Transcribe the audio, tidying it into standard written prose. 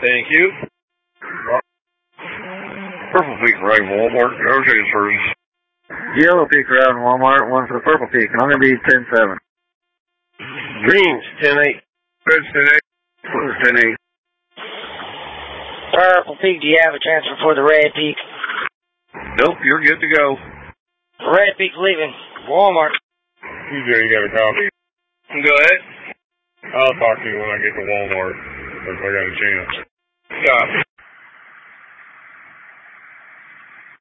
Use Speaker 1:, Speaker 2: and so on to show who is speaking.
Speaker 1: Thank you. Purple Peak Ride Walmart, no transfers.
Speaker 2: Yellow Peak Ride Walmart, one for the Purple Peak. I'm going to be 10-7.
Speaker 1: Greens, 10-8. Reds, 10-8. Blues, 10-8.
Speaker 3: Purple Peak, do you have a transfer for the Red Peak?
Speaker 1: Nope, you're good to go.
Speaker 3: Red Peak leaving. Walmart.
Speaker 4: You got a copy?
Speaker 1: Go ahead.
Speaker 4: I'll talk to you when I get to Walmart, if I got a chance.
Speaker 1: Copy.